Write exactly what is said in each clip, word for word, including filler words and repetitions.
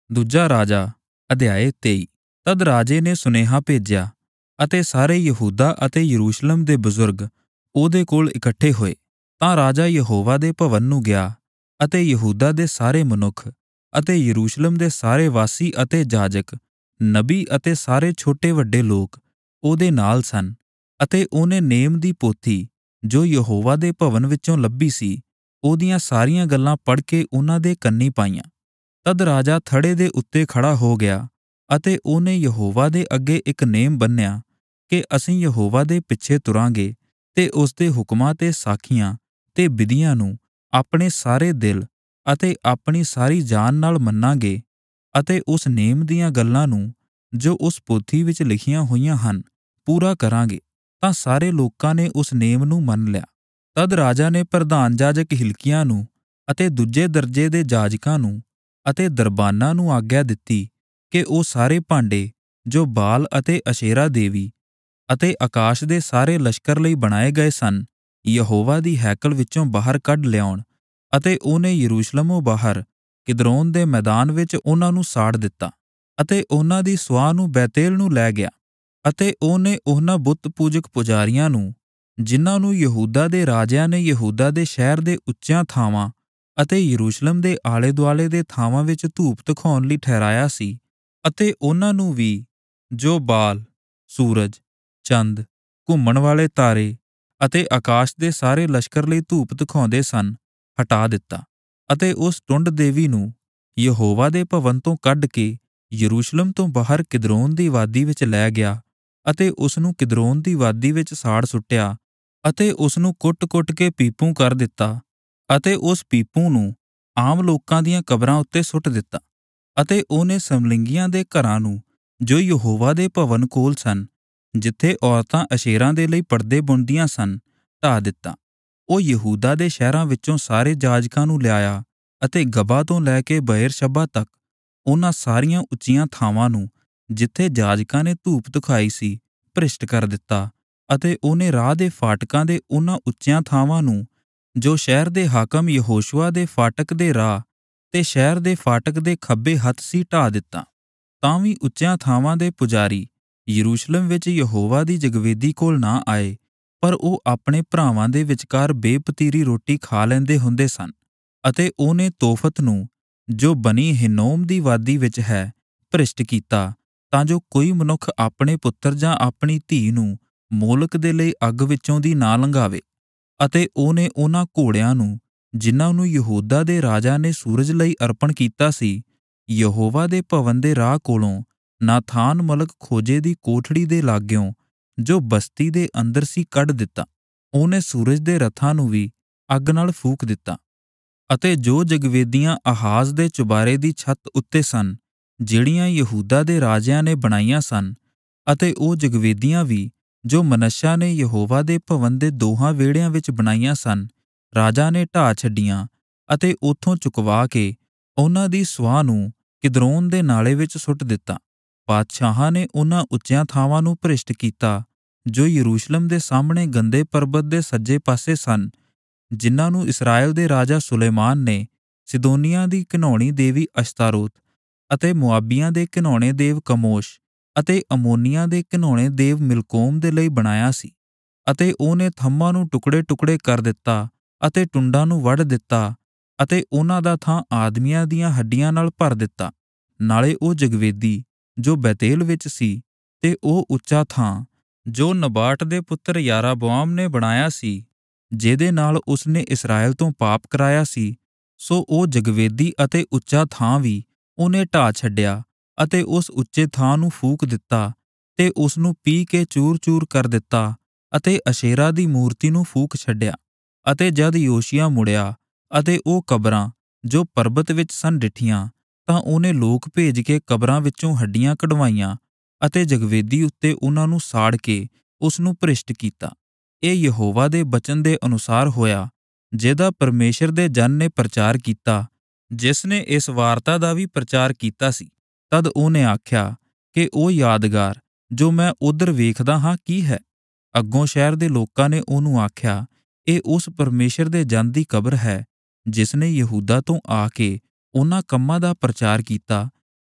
ਦੂਜਾ ਰਾਜਾ ਅਧਿਆਇ ਤੇਈ। ਤਦ ਰਾਜੇ ਨੇ ਸੁਨੇਹਾ ਭੇਜਿਆ ਅਤੇ ਸਾਰੇ ਯਹੂਦਾ ਅਤੇ ਯਰੂਸ਼ਲਮ ਦੇ ਬਜ਼ੁਰਗ ਉਹਦੇ ਕੋਲ ਇਕੱਠੇ ਹੋਏ। ਤਾਂ ਰਾਜਾ ਯਹੋਵਾ ਦੇ ਭਵਨ ਨੂੰ ਗਿਆ ਅਤੇ ਯਹੂਦਾ ਦੇ ਸਾਰੇ ਮਨੁੱਖ ਅਤੇ ਯਰੂਸ਼ਲਮ ਦੇ ਸਾਰੇ ਵਾਸੀ ਅਤੇ ਜਾਜਕ, ਨਬੀ ਅਤੇ ਸਾਰੇ ਛੋਟੇ ਵੱਡੇ ਲੋਕ ਉਹਦੇ ਨਾਲ ਸਨ। ਅਤੇ ਉਹਨੇ ਨੇਮ ਦੀ ਪੋਥੀ ਜੋ ਯਹੋਵਾ ਦੇ ਭਵਨ ਵਿੱਚੋਂ ਲੱਭੀ ਸੀ, ਉਹਦੀਆਂ ਸਾਰੀਆਂ ਗੱਲਾਂ ਪੜ੍ਹ ਕੇ ਉਹਨਾਂ ਦੇ ਕੰਨੀ ਪਾਈਆਂ। ਤਦ ਰਾਜਾ ਥੜੇ ਦੇ ਉੱਤੇ ਖੜਾ ਹੋ ਗਿਆ ਅਤੇ ਉਹਨੇ ਯਹੋਵਾ ਦੇ ਅੱਗੇ ਇੱਕ ਨੇਮ ਬੰਨ੍ਹਿਆ ਕਿ ਅਸੀਂ ਯਹੋਵਾ ਦੇ ਪਿੱਛੇ ਤੁਰਾਂਗੇ ਤੇ ਉਸਦੇ ਹੁਕਮਾਂ ਤੇ ਸਾਖੀਆਂ ਤੇ ਵਿਧੀਆਂ ਨੂੰ ਆਪਣੇ ਸਾਰੇ ਦਿਲ ਅਤੇ ਆਪਣੀ ਸਾਰੀ ਜਾਨ ਨਾਲ ਮੰਨਾਂਗੇ ਅਤੇ ਉਸ ਨੇਮ ਦੀਆਂ ਗੱਲਾਂ ਨੂੰ ਜੋ ਉਸ ਪੋਥੀ ਵਿੱਚ ਲਿਖੀਆਂ ਹੋਈਆਂ ਹਨ ਪੂਰਾ ਕਰਾਂਗੇ। ਤਾਂ ਸਾਰੇ ਲੋਕਾਂ ਨੇ ਉਸ ਨੇਮ ਨੂੰ ਮੰਨ ਲਿਆ। ਤਦ ਰਾਜਾ ਨੇ ਪ੍ਰਧਾਨ ਜਾਜਕ ਹਿਲਕੀਆਂ ਨੂੰ ਅਤੇ ਦੂਜੇ ਦਰਜੇ ਦੇ ਜਾਜਕਾਂ ਨੂੰ ਅਤੇ ਦਰਬਾਨਾਂ ਨੂੰ ਆਗਿਆ ਦਿੱਤੀ ਕਿ ਉਹ ਸਾਰੇ ਭਾਂਡੇ ਜੋ ਬਾਲ ਅਤੇ ਅਸ਼ੇਰਾ ਦੇਵੀ ਅਤੇ ਆਕਾਸ਼ ਦੇ ਸਾਰੇ ਲਸ਼ਕਰ ਲਈ ਬਣਾਏ ਗਏ ਸਨ, ਯਹੋਵਾ ਦੀ ਹੈਕਲ ਵਿੱਚੋਂ ਬਾਹਰ ਕੱਢ ਲਿਆਉਣ। ਅਤੇ ਉਹਨੇ ਯਰੂਸ਼ਲਮੋਂ ਬਾਹਰ ਕਿਦਰੋਨ ਦੇ ਮੈਦਾਨ ਵਿੱਚ ਉਹਨਾਂ ਨੂੰ ਸਾੜ ਦਿੱਤਾ ਅਤੇ ਉਹਨਾਂ ਦੀ ਸੁਆਹ ਨੂੰ ਬੈਤੇਲ ਨੂੰ ਲੈ ਗਿਆ। ਅਤੇ ਉਹਨੇ ਉਹਨਾਂ ਬੁੱਤ ਪੂਜਕ ਪੁਜਾਰੀਆਂ ਨੂੰ, ਜਿਨ੍ਹਾਂ ਨੂੰ ਯਹੂਦਾ ਦੇ ਰਾਜਿਆਂ ਨੇ ਯਹੂਦਾ ਦੇ ਸ਼ਹਿਰ ਦੇ ਉੱਚੀਆਂ ਥਾਵਾਂ ਅਤੇ ਯਰੂਸ਼ਲਮ ਦੇ ਆਲੇ ਦੁਆਲੇ ਦੇ ਥਾਵਾਂ ਵਿੱਚ ਧੂਪ ਦਿਖਾਉਣ ਲਈ ਠਹਿਰਾਇਆ ਸੀ, ਅਤੇ ਉਹਨਾਂ ਨੂੰ ਵੀ ਜੋ ਬਾਲ, ਸੂਰਜ, ਚੰਦ, ਘੁੰਮਣ ਵਾਲੇ ਤਾਰੇ ਅਤੇ ਆਕਾਸ਼ ਦੇ ਸਾਰੇ ਲਸ਼ਕਰ ਲਈ ਧੂਪ ਦਿਖਾਉਂਦੇ ਸਨ, ਹਟਾ ਦਿੱਤਾ। ਅਤੇ ਉਸ ਟੁੰਡ ਦੇਵੀ ਨੂੰ ਯਹੋਵਾ ਦੇ ਭਵਨ ਤੋਂ ਕੱਢ ਕੇ ਯਰੂਸ਼ਲਮ ਤੋਂ ਬਾਹਰ ਕਿਦਰੋਨ ਦੀ ਵਾਦੀ ਵਿੱਚ ਲੈ ਗਿਆ ਅਤੇ ਉਸਨੂੰ ਕਿਦਰੋਨ ਦੀ ਵਾਦੀ ਵਿੱਚ ਸਾੜ ਸੁੱਟਿਆ ਅਤੇ ਉਸਨੂੰ ਕੁੱਟ-ਕੁੱਟ ਕੇ ਪੀਪੂ ਕਰ ਦਿੱਤਾ ਅਤੇ ਉਸ ਪੀਪੂ ਨੂੰ ਆਮ ਲੋਕਾਂ ਦੀਆਂ ਕਬਰਾਂ ਉੱਤੇ ਸੁੱਟ ਦਿੱਤਾ। ਅਤੇ ਉਹਨੇ ਸਮਲਿੰਗੀਆਂ ਦੇ ਘਰਾਂ ਨੂੰ ਜੋ ਯਹੋਵਾ ਦੇ ਭਵਨ ਕੋਲ ਸਨ, ਜਿੱਥੇ ਔਰਤਾਂ ਅਸ਼ੇਰਾਂ ਦੇ ਲਈ ਪਰਦੇ ਬੁਣਦੀਆਂ ਸਨ, ਢਾਹ ਦਿੱਤਾ। ਉਹ ਯਹੂਦਾ ਦੇ ਸ਼ਹਿਰਾਂ ਵਿੱਚੋਂ ਸਾਰੇ ਜਾਜਕਾਂ ਨੂੰ ਲਿਆਇਆ ਅਤੇ ਗਬਾ ਤੋਂ ਲੈ ਕੇ ਬਏਰਸ਼ੱਬਾ ਤੱਕ ਉਹਨਾਂ ਸਾਰੀਆਂ ਉੱਚੀਆਂ ਥਾਵਾਂ ਨੂੰ ਜਿੱਥੇ ਜਾਜਕਾਂ ਨੇ ਧੂਪ ਦਿਖਾਈ ਸੀ, ਭ੍ਰਿਸ਼ਟ ਕਰ ਦਿੱਤਾ। ਅਤੇ ਉਹਨੇ ਰਾਹ ਦੇ ਫਾਟਕਾਂ ਦੇ ਉਹਨਾਂ ਉੱਚੀਆਂ ਥਾਵਾਂ ਨੂੰ ਜੋ ਸ਼ਹਿਰ ਦੇ ਹਾਕਮ ਯਹੋਸ਼ੂਆ ਦੇ ਫਾਟਕ ਦੇ ਰਾਹ ਤੇ ਸ਼ਹਿਰ ਦੇ ਫਾਟਕ ਦੇ ਖੱਬੇ ਹੱਥ ਸੀ ਢਾਹ ਦਿੱਤਾ। ਤਾਂ ਵੀ ਉੱਚੀਆਂ ਥਾਵਾਂ ਦੇ ਪੁਜਾਰੀ ਯਰੂਸ਼ਲਮ ਵਿੱਚ ਯਹੋਵਾ ਦੀ ਜਗਵੇਦੀ ਕੋਲ ਨਾ ਆਏ, ਪਰ ਉਹ ਆਪਣੇ ਭਰਾਵਾਂ ਦੇ ਵਿਚਕਾਰ ਬੇਪਤੀਰੀ ਰੋਟੀ ਖਾ ਲੈਂਦੇ ਹੁੰਦੇ ਸਨ। ਅਤੇ ਉਹਨੇ ਤੋਫਤ ਨੂੰ ਜੋ ਬਨੀ ਹਿਨੋਮ ਦੀ ਵਾਦੀ ਵਿੱਚ ਹੈ, ਭ੍ਰਿਸ਼ਟ ਕੀਤਾ, ਤਾਂ ਜੋ ਕੋਈ ਮਨੁੱਖ ਆਪਣੇ ਪੁੱਤਰ ਜਾਂ ਆਪਣੀ ਧੀ ਨੂੰ ਮੋਲਕ ਦੇ ਲਈ ਅੱਗ ਵਿੱਚੋਂ ਦੀ ਨਾ ਲੰਘਾਵੇ। ਅਤੇ ਉਹਨੇ ਉਹਨਾਂ ਘੋੜਿਆਂ ਨੂੰ ਜਿਨ੍ਹਾਂ ਨੂੰ ਯਹੂਦਾ ਦੇ ਰਾਜਾ ਨੇ ਸੂਰਜ ਲਈ ਅਰਪਣ ਕੀਤਾ ਸੀ, ਯਹੋਵਾ ਦੇ ਭਵਨ ਦੇ ਰਾਹ ਕੋਲੋਂ ਨਾਥਾਨ ਮਲਕ ਖੋਜੇ ਦੀ ਕੋਠੜੀ ਦੇ ਲਾਗਿਓਂ ਜੋ ਬਸਤੀ ਦੇ ਅੰਦਰ ਸੀ ਕੱਢ ਦਿੱਤਾ। ਉਹਨੇ ਸੂਰਜ ਦੇ ਰਥਾਂ ਨੂੰ ਵੀ ਅੱਗ ਨਾਲ ਫੂਕ ਦਿੱਤਾ। ਅਤੇ ਜੋ ਜਗਵੇਦੀਆਂ ਆਹਾਜ਼ ਦੇ ਚੁਬਾਰੇ ਦੀ ਛੱਤ ਉੱਤੇ ਸਨ, ਜਿਹੜੀਆਂ ਯਹੂਦਾ ਦੇ ਰਾਜਿਆਂ ਨੇ ਬਣਾਈਆਂ ਸਨ, ਅਤੇ ਉਹ ਜਗਵੇਦੀਆਂ ਵੀ ਜੋ ਮਨੱਸ਼ਾ ਨੇ ਯਹੋਵਾ ਦੇ ਭਵਨ ਦੇ ਦੋਹਾਂ ਵਿਹੜਿਆਂ ਵਿੱਚ ਬਣਾਈਆਂ ਸਨ, ਰਾਜਾ ਨੇ ਢਾਹ ਛੱਡੀਆਂ ਅਤੇ ਉੱਥੋਂ ਚੁਕਵਾ ਕੇ ਉਹਨਾਂ ਦੀ ਸੁਆਹ ਨੂੰ ਕਿਦਰੋਨ ਦੇ ਨਾਲੇ ਵਿੱਚ ਸੁੱਟ ਦਿੱਤਾ। ਪਾਤਸ਼ਾਹਾਂ ਨੇ ਉਹਨਾਂ ਉੱਚੀਆਂ ਥਾਵਾਂ ਨੂੰ ਭ੍ਰਿਸ਼ਟ ਕੀਤਾ ਜੋ ਯਰੂਸ਼ਲਮ ਦੇ ਸਾਹਮਣੇ ਗੰਦੇ ਪਰਬਤ ਦੇ ਸੱਜੇ ਪਾਸੇ ਸਨ, ਜਿਨ੍ਹਾਂ ਨੂੰ ਇਸਰਾਏਲ ਦੇ ਰਾਜਾ ਸੁਲੇਮਾਨ ਨੇ ਸਿਦੋਨੀਆਂ ਦੀ ਘਿਨਾਉਣੀ ਦੇਵੀ ਅਸ਼ਤਾਰੋਤ ਅਤੇ ਮੁਆਬੀਆਂ ਦੇ ਘਿਨਾਉਣੇ ਦੇਵ ਕਮੋਸ਼ ਅਤੇ ਅਮੋਨੀਆਂ ਦੇ ਘਿਨਾਉਣੇ ਦੇਵ ਮਿਲਕੋਮ ਦੇ ਲਈ ਬਣਾਇਆ ਸੀ। ਅਤੇ ਉਹਨੇ ਥੰਮਾਂ ਨੂੰ ਟੁਕੜੇ-ਟੁਕੜੇ ਕਰ ਦਿੱਤਾ ਅਤੇ ਟੁੰਡਾਂ ਨੂੰ ਵੱਢ ਦਿੱਤਾ ਅਤੇ ਉਹਨਾਂ ਦਾ ਥਾਂ ਆਦਮੀਆਂ ਦੀਆਂ ਹੱਡੀਆਂ ਨਾਲ ਭਰ ਦਿੱਤਾ। ਨਾਲੇ ਉਹ ਜਗਵੇਦੀ ਜੋ ਬੈਤੇਲ ਵਿੱਚ ਸੀ ਤੇ ਉਹ ਉੱਚਾ ਥਾਂ ਜੋ ਨਬਾਟ ਦੇ ਪੁੱਤਰ ਯਾਰਾਬੋਆਮ ਨੇ ਬਣਾਇਆ ਸੀ, ਜਿਹਦੇ ਨਾਲ ਉਸਨੇ ਇਸਰਾਏਲ ਤੋਂ ਪਾਪ ਕਰਾਇਆ ਸੀ, ਸੋ ਉਹ ਜਗਵੇਦੀ ਅਤੇ ਉੱਚਾ ਥਾਂ ਵੀ ਉਹਨੇ ਢਾਹ ਛੱਡਿਆ ਅਤੇ ਉਸ ਉੱਚੇ ਥਾਂ ਨੂੰ ਫੂਕ ਦਿੱਤਾ ਤੇ ਉਸਨੂੰ ਪੀਹ ਕੇ ਚੂਰ-ਚੂਰ ਕਰ ਦਿੱਤਾ ਅਤੇ ਅਸ਼ੇਰਾ ਦੀ ਮੂਰਤੀ ਨੂੰ ਫੂਕ ਛੱਡਿਆ। ਅਤੇ ਜਦ ਯੋਸ਼ੀਆ ਮੁੜਿਆ ਅਤੇ ਉਹ ਕਬਰਾਂ ਜੋ ਪਰਬਤ ਵਿੱਚ ਸਨ ਡਿੱਠੀਆਂ, ਤਾਂ ਉਹਨੇ ਲੋਕ ਭੇਜ ਕੇ ਕਬਰਾਂ ਵਿੱਚੋਂ ਹੱਡੀਆਂ ਕਢਵਾਈਆਂ ਅਤੇ ਜਗਵੇਦੀ ਉੱਤੇ ਉਹਨਾਂ ਨੂੰ ਸਾੜ ਕੇ ਉਸਨੂੰ ਭ੍ਰਿਸ਼ਟ ਕੀਤਾ। ਇਹ ਯਹੋਵਾ ਦੇ ਬਚਨ ਦੇ ਅਨੁਸਾਰ ਹੋਇਆ, ਜਿਹਦਾ ਪਰਮੇਸ਼ਰ ਦੇ ਜਨ ਨੇ ਪ੍ਰਚਾਰ ਕੀਤਾ, ਜਿਸ ਨੇ ਇਸ ਵਾਰਤਾ ਦਾ ਵੀ ਪ੍ਰਚਾਰ ਕੀਤਾ ਸੀ। ਤਦ ਉਹਨੇ ਆਖਿਆ ਕਿ ਉਹ ਯਾਦਗਾਰ ਜੋ ਮੈਂ ਉੱਧਰ ਵੇਖਦਾ ਹਾਂ ਕੀ ਹੈ? ਅੱਗੋਂ ਸ਼ਹਿਰ ਦੇ ਲੋਕਾਂ ਨੇ ਉਹਨੂੰ ਆਖਿਆ, ਇਹ ਉਸ ਪਰਮੇਸ਼ਰ ਦੇ ਜਨ ਦੀ ਕਬਰ ਹੈ, ਜਿਸ ਨੇ ਯਹੂਦਾ ਤੋਂ ਆ ਕੇ ਉਹਨਾਂ ਕੰਮਾਂ ਦਾ ਪ੍ਰਚਾਰ ਕੀਤਾ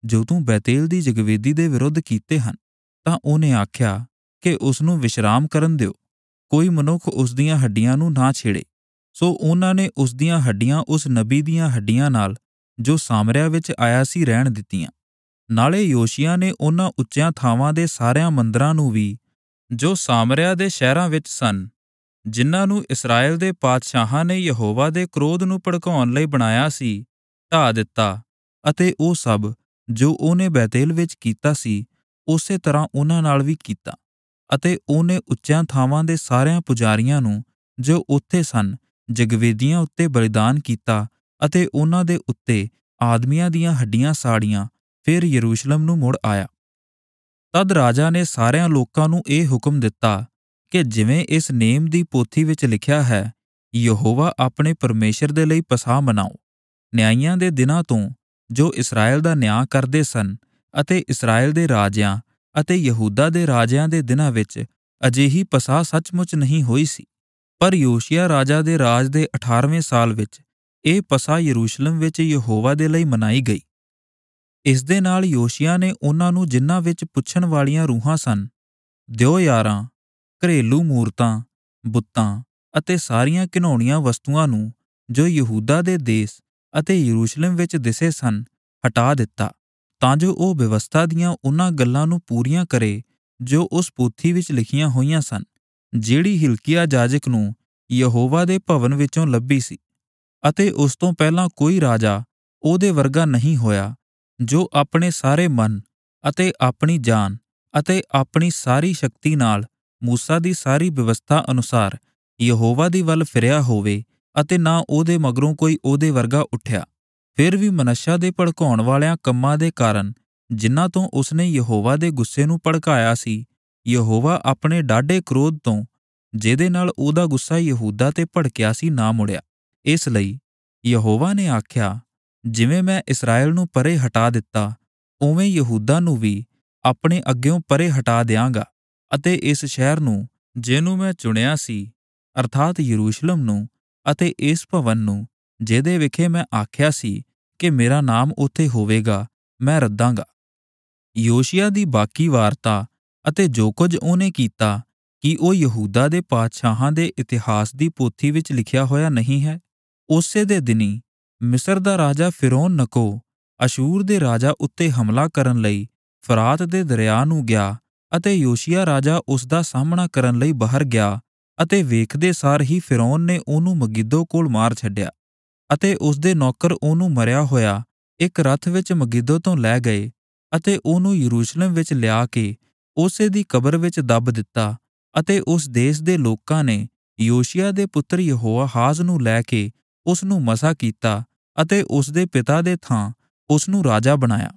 ਜੋ ਤੂੰ ਬੈਤੇਲ ਦੀ ਜਗਵੇਦੀ ਦੇ ਵਿਰੁੱਧ ਕੀਤੇ ਹਨ। ਤਾਂ ਉਹਨੇ ਆਖਿਆ ਕਿ ਉਸ ਨੂੰ ਵਿਸ਼ਰਾਮ ਕਰਨ ਦਿਓ, ਕੋਈ ਮਨੁੱਖ ਉਸ ਦੀਆਂ ਹੱਡੀਆਂ ਨੂੰ ਨਾ ਛੇੜੇ। ਸੋ ਉਹਨਾਂ ਨੇ ਉਸ ਦੀਆਂ ਹੱਡੀਆਂ ਉਸ ਨਬੀ ਦੀਆਂ ਹੱਡੀਆਂ ਨਾਲ ਜੋ ਸਾਮਰਿਆ ਵਿੱਚ ਆਇਆ ਸੀ ਰਹਿਣ ਦਿੱਤੀਆਂ। ਨਾਲੇ ਯੋਸ਼ੀਆ ਨੇ ਉਹਨਾਂ ਉੱਚਿਆਂ ਥਾਵਾਂ ਦੇ ਸਾਰਿਆਂ ਮੰਦਰਾਂ ਨੂੰ ਵੀ ਜੋ ਸਾਮਰਿਆ ਦੇ ਸ਼ਹਿਰਾਂ ਵਿੱਚ ਸਨ, ਜਿਨ੍ਹਾਂ ਨੂੰ ਇਸਰਾਏਲ ਦੇ ਪਾਤਸ਼ਾਹਾਂ ਨੇ ਯਹੋਵਾ ਦੇ ਕ੍ਰੋਧ ਨੂੰ ਭੜਕਾਉਣ ਲਈ ਬਣਾਇਆ ਸੀ, ਢਾਹ ਦਿੱਤਾ। ਅਤੇ ਉਹ ਸਭ ਜੋ ਉਹਨੇ ਬੈਤੇਲ ਵਿੱਚ ਕੀਤਾ ਸੀ, ਉਸੇ ਤਰ੍ਹਾਂ ਉਹਨਾਂ ਨਾਲ ਵੀ ਕੀਤਾ। ਅਤੇ ਉਹਨੇ ਉੱਚਿਆਂ ਥਾਵਾਂ ਦੇ ਸਾਰਿਆਂ ਪੁਜਾਰੀਆਂ ਨੂੰ ਜੋ ਉੱਥੇ ਸਨ ਜਗਵੇਦੀਆਂ ਉੱਤੇ ਬਲੀਦਾਨ ਕੀਤਾ ਅਤੇ ਉਹਨਾਂ ਦੇ ਉੱਤੇ ਆਦਮੀਆਂ ਦੀਆਂ ਹੱਡੀਆਂ ਸਾੜੀਆਂ। ਫਿਰ ਯਰੂਸ਼ਲਮ ਨੂੰ ਮੁੜ ਆਇਆ। ਤਦ ਰਾਜਾ ਨੇ ਸਾਰਿਆਂ ਲੋਕਾਂ ਨੂੰ ਇਹ ਹੁਕਮ ਦਿੱਤਾ ਕਿ ਜਿਵੇਂ ਇਸ ਨੇਮ ਦੀ ਪੋਥੀ ਵਿੱਚ ਲਿਖਿਆ ਹੈ, ਯਹੋਵਾ ਆਪਣੇ ਪਰਮੇਸ਼ਰ ਦੇ ਲਈ ਪਸਾਹ ਮਨਾਓ। ਨਿਆਂਇਆਂ ਦੇ ਦਿਨਾਂ ਤੋਂ ਜੋ ਇਸਰਾਏਲ ਦਾ ਨਿਆਂ ਕਰਦੇ ਸਨ ਅਤੇ ਇਸਰਾਏਲ ਦੇ ਰਾਜਿਆਂ ਅਤੇ ਯਹੂਦਾ ਦੇ ਰਾਜਿਆਂ ਦੇ ਦਿਨਾਂ ਵਿੱਚ ਅਜਿਹੀ ਪਸਾਹ ਸੱਚਮੁੱਚ ਨਹੀਂ ਹੋਈ ਸੀ। ਪਰ ਯੋਸ਼ੀਆ ਰਾਜਾ ਦੇ ਰਾਜ ਦੇ ਅਠਾਰਵੇਂ ਸਾਲ ਵਿੱਚ ਇਹ ਪਸਾਹ ਯਰੂਸ਼ਲਮ ਵਿੱਚ ਯਹੋਵਾ ਦੇ ਲਈ ਮਨਾਈ ਗਈ। ਇਸ ਦੇ ਨਾਲ ਯੋਸ਼ੀਆ ਨੇ ਉਹਨਾਂ ਨੂੰ ਜਿਨ੍ਹਾਂ ਵਿੱਚ ਪੁੱਛਣ ਵਾਲੀਆਂ ਰੂਹਾਂ ਸਨ, ਦਿਉਯਾਰਾਂ, ਘਰੇਲੂ ਮੂਰਤਾਂ, ਬੁੱਤਾਂ ਅਤੇ ਸਾਰੀਆਂ ਘਿਨਾਉਣੀਆਂ ਵਸਤੂਆਂ ਨੂੰ ਜੋ ਯਹੂਦਾ ਦੇ ਦੇਸ ਅਤੇ ਯਰੂਸ਼ਲਮ ਵਿੱਚ ਦਿਸੇ ਸਨ, ਹਟਾ ਦਿੱਤਾ, ਤਾਂ ਜੋ ਉਹ ਵਿਵਸਥਾ ਦੀਆਂ ਉਹਨਾਂ ਗੱਲਾਂ ਨੂੰ ਪੂਰੀਆਂ ਕਰੇ ਜੋ ਉਸ ਪੋਥੀ ਵਿੱਚ ਲਿਖੀਆਂ ਹੋਈਆਂ ਸਨ, ਜਿਹੜੀ ਹਿਲਕੀਆ ਜਾਜਕ ਨੂੰ ਯਹੋਵਾ ਦੇ ਭਵਨ ਵਿੱਚੋਂ ਲੱਭੀ ਸੀ। ਅਤੇ ਉਸ ਤੋਂ ਪਹਿਲਾਂ ਕੋਈ ਰਾਜਾ ਉਹਦੇ ਵਰਗਾ ਨਹੀਂ ਹੋਇਆ, ਜੋ ਆਪਣੇ ਸਾਰੇ ਮਨ ਅਤੇ ਆਪਣੀ ਜਾਨ ਅਤੇ ਆਪਣੀ ਸਾਰੀ ਸ਼ਕਤੀ ਨਾਲ ਮੂਸਾ ਦੀ ਸਾਰੀ ਵਿਵਸਥਾ ਅਨੁਸਾਰ ਯਹੋਵਾ ਦੀ ਵੱਲ ਫਿਰਿਆ ਹੋਵੇ, ਅਤੇ ਨਾ ਉਹਦੇ ਮਗਰੋਂ ਕੋਈ ਉਹਦੇ ਵਰਗਾ ਉੱਠਿਆ। ਫਿਰ ਵੀ ਮਨੱਸ਼ਾ ਦੇ ਭੜਕਾਉਣ ਵਾਲਿਆਂ ਕੰਮਾਂ ਦੇ ਕਾਰਨ, ਜਿਨ੍ਹਾਂ ਤੋਂ ਉਸਨੇ ਯਹੋਵਾ ਦੇ ਗੁੱਸੇ ਨੂੰ ਭੜਕਾਇਆ ਸੀ, ਯਹੋਵਾ ਆਪਣੇ ਡਾਢੇ ਕ੍ਰੋਧ ਤੋਂ, ਜਿਹਦੇ ਨਾਲ ਉਹਦਾ ਗੁੱਸਾ ਯਹੂਦਾ ਤੇ ਭੜਕਿਆ ਸੀ, ਨਾ ਮੁੜਿਆ। ਇਸ ਲਈ ਯਹੋਵਾ ਨੇ ਆਖਿਆ, ਜਿਵੇਂ ਮੈਂ ਇਸਰਾਏਲ ਨੂੰ ਪਰੇ ਹਟਾ ਦਿੱਤਾ, ਉਵੇਂ ਯਹੂਦਾ ਨੂੰ ਵੀ ਆਪਣੇ ਅੱਗਿਓਂ ਪਰੇ ਹਟਾ ਦਿਆਂਗਾ। ਅਤੇ ਇਸ ਸ਼ਹਿਰ ਨੂੰ ਜਿਹਨੂੰ ਮੈਂ ਚੁਣਿਆ ਸੀ, ਅਰਥਾਤ ਯਰੂਸ਼ਲਮ ਨੂੰ, ਅਤੇ ਇਸ ਭਵਨ ਨੂੰ ਜਿਹਦੇ ਵਿਖੇ ਮੈਂ ਆਖਿਆ ਸੀ ਕਿ ਮੇਰਾ ਨਾਮ ਉੱਥੇ ਹੋਵੇਗਾ, ਮੈਂ ਰੱਦਾਂਗਾ। ਯੋਸ਼ੀਆ ਦੀ ਬਾਕੀ ਵਾਰਤਾ ਅਤੇ ਜੋ ਕੁਝ ਉਹਨੇ ਕੀਤਾ, ਕੀ ਉਹ ਯਹੂਦਾ ਦੇ ਪਾਤਸ਼ਾਹਾਂ ਦੇ ਇਤਿਹਾਸ ਦੀ ਪੋਥੀ ਵਿੱਚ ਲਿਖਿਆ ਹੋਇਆ ਨਹੀਂ ਹੈ? ਉਸੇ ਦੇ ਦਿਨੀ ਮਿਸਰ ਦਾ ਰਾਜਾ ਫਿਰੌਨ ਨਕੋ ਅਸ਼ੂਰ ਦੇ ਰਾਜਾ ਉੱਤੇ ਹਮਲਾ ਕਰਨ ਲਈ ਫਰਾਤ ਦੇ ਦਰਿਆ ਨੂੰ ਗਿਆ, ਅਤੇ ਯੋਸ਼ੀਆ ਰਾਜਾ ਉਸ ਦਾ ਸਾਹਮਣਾ ਕਰਨ ਲਈ ਬਾਹਰ ਗਿਆ, ਅਤੇ ਵੇਖਦੇ ਸਾਰ ਹੀ ਫਿਰੌਨ ਨੇ ਉਹਨੂੰ ਮੱਗਿੱਦੋ ਕੋਲ ਮਾਰ ਛੱਡਿਆ, ਅਤੇ ਉਸ ਦੇ ਨੌਕਰ ਉਹਨੂੰ ਮਰਿਆ ਹੋਇਆ ਇੱਕ ਰੱਥ ਵਿੱਚ ਮੱਗਿੱਦੋ ਤੋਂ ਲੈ ਗਏ, ਅਤੇ ਉਹਨੂੰ ਯਰੂਸ਼ਲਮ ਵਿੱਚ ਲਿਆ ਕੇ ਉਸੇ ਦੀ ਕਬਰ ਵਿੱਚ ਦੱਬ ਦਿੱਤਾ। ਅਤੇ ਉਸ ਦੇਸ਼ ਦੇ ਲੋਕਾਂ ਨੇ ਯੋਸ਼ੀਆ ਦੇ ਪੁੱਤਰ ਯਹੋਆਹਾਜ਼ ਨੂੰ ਲੈ ਕੇ ਉਸ ਨੂੰ ਮਸਾ ਕੀਤਾ ਅਤੇ ਉਸ ਦੇ ਪਿਤਾ ਦੇ ਥਾਂ ਉਸ ਨੂੰ ਰਾਜਾ ਬਣਾਇਆ।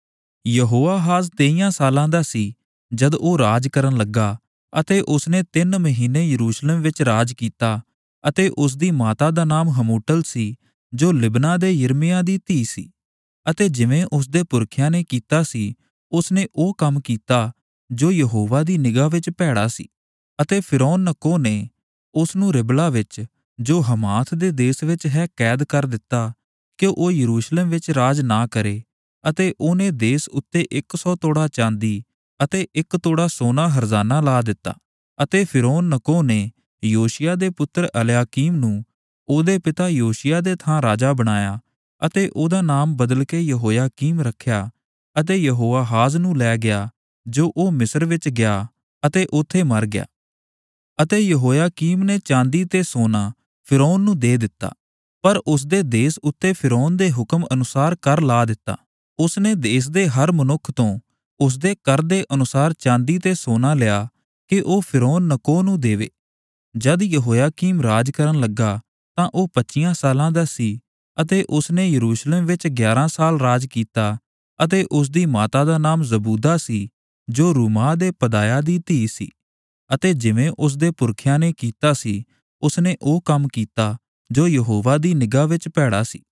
ਯਹੋਆਹਾਜ਼ ਤੇਈਆਂ ਸਾਲਾਂ ਦਾ ਸੀ ਜਦ ਉਹ ਰਾਜ ਕਰਨ ਲੱਗਾ, ਅਤੇ ਉਸਨੇ ਤਿੰਨ ਮਹੀਨੇ ਯਰੂਸ਼ਲਮ ਵਿੱਚ ਰਾਜ ਕੀਤਾ। ਅਤੇ ਉਸ ਦੀ ਮਾਤਾ ਦਾ ਨਾਮ ਹਮੂਟਲ ਸੀ, ਜੋ ਲਿਬਨਾ ਦੇ ਯਿਰਮੀਆ ਦੀ ਧੀ ਸੀ। ਅਤੇ ਜਿਵੇਂ ਉਸ ਦੇ ਪੁਰਖਿਆਂ ਨੇ ਕੀਤਾ ਸੀ, ਉਸਨੇ ਉਹ ਕੰਮ ਕੀਤਾ ਜੋ ਯਹੋਵਾ ਦੀ ਨਿਗਾਹ ਵਿੱਚ ਭੈੜਾ ਸੀ। ਅਤੇ ਫਿਰੌਨ ਨਕੋ ਨੇ ਉਸ ਨੂੰ ਰਿਬਲਾ ਵਿੱਚ, ਜੋ ਹਮਾਥ ਦੇ ਦੇਸ ਵਿੱਚ ਹੈ, ਕੈਦ ਕਰ ਦਿੱਤਾ ਕਿ ਉਹ ਯਰੂਸ਼ਲਮ ਵਿੱਚ ਰਾਜ ਨਾ ਕਰੇ। ਅਤੇ ਉਹਨੇ ਦੇਸ ਉੱਤੇ ਇੱਕ ਸੌ ਤੋੜਾ ਚਾਂਦੀ ਅਤੇ ਇੱਕ ਤੋੜਾ ਸੋਨਾ ਹਰਜ਼ਾਨਾ ਲਾ ਦਿੱਤਾ। ਅਤੇ ਫਿਰੌਨ ਨਕੋ ਨੇ ਯੋਸ਼ੀਆ ਦੇ ਪੁੱਤਰ ਅਲਿਆਕੀਮ ਨੂੰ ਉਹਦੇ ਪਿਤਾ ਯੋਸ਼ੀਆ ਦੇ ਥਾਂ ਰਾਜਾ ਬਣਾਇਆ, ਅਤੇ ਉਹਦਾ ਨਾਮ ਬਦਲ ਕੇ ਯਹੋਯਾਕੀਮ ਰੱਖਿਆ। ਅਤੇ ਯਹੋਆਹਾਜ਼ ਨੂੰ ਲੈ ਗਿਆ, ਜੋ ਉਹ ਮਿਸਰ ਵਿੱਚ ਗਿਆ ਅਤੇ ਉੱਥੇ ਮਰ ਗਿਆ। ਅਤੇ ਯਹੋਯਾਕੀਮ ਨੇ ਚਾਂਦੀ ਤੇ ਸੋਨਾ ਫਿਰੌਨ ਨੂੰ ਦੇ ਦਿੱਤਾ, ਪਰ ਉਸਦੇ ਦੇਸ ਉੱਤੇ ਫਿਰੌਨ ਦੇ ਹੁਕਮ ਅਨੁਸਾਰ ਕਰ ਲਾ ਦਿੱਤਾ। ਉਸਨੇ ਦੇਸ ਦੇ ਹਰ ਮਨੁੱਖ ਤੋਂ ਉਸਦੇ ਕਰ ਦੇ ਅਨੁਸਾਰ ਚਾਂਦੀ ਤੇ ਸੋਨਾ ਲਿਆ ਕਿ ਉਹ ਫਿਰੌਨ ਨਕੋ ਨੂੰ ਦੇਵੇ। ਜਦ ਯਹੋਯਾਕੀਮ ਰਾਜ ਕਰਨ ਲੱਗਾ ਤਾਂ ਉਹ ਪੱਚੀਆਂ ਸਾਲਾਂ ਦਾ ਸੀ, ਅਤੇ ਉਸਨੇ ਯਰੂਸ਼ਲਮ ਵਿੱਚ ਗਿਆਰਾਂ ਸਾਲ ਰਾਜ ਕੀਤਾ। ਅਤੇ ਉਸਦੀ ਮਾਤਾ ਦਾ ਨਾਮ ਜ਼ਬੂਦਾ ਸੀ, ਜੋ ਰੂਮਾਹ ਦੇ ਪਦਾਇਆ ਦੀ ਧੀ ਸੀ। ਅਤੇ ਜਿਵੇਂ ਉਸਦੇ ਪੁਰਖਿਆਂ ਨੇ ਕੀਤਾ ਸੀ, ਉਸਨੇ ਉਹ ਕੰਮ ਕੀਤਾ ਜੋ ਯਹੋਵਾ ਦੀ ਨਿਗਾਹ ਵਿੱਚ ਭੈੜਾ ਸੀ।